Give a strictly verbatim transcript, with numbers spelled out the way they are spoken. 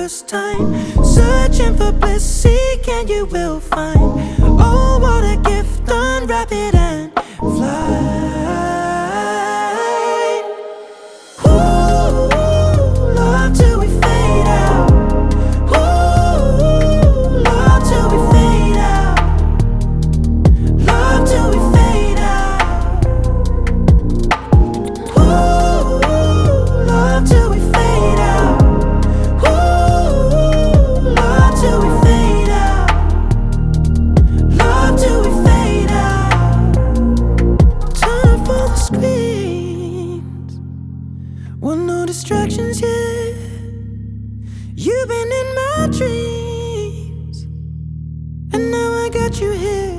first time. Searching for bliss, seeking you will find. Oh, what a gift, unwrap it and fly. Ooh, love till we fade out. Ooh, love till we fade out. Love till we fade out. Ooh, love till we fade out. Ooh, love till we fade out. Love till we fade out. Turn off all the screens. Want no distractions, yeah. You've been in my dreams, and now I got you here.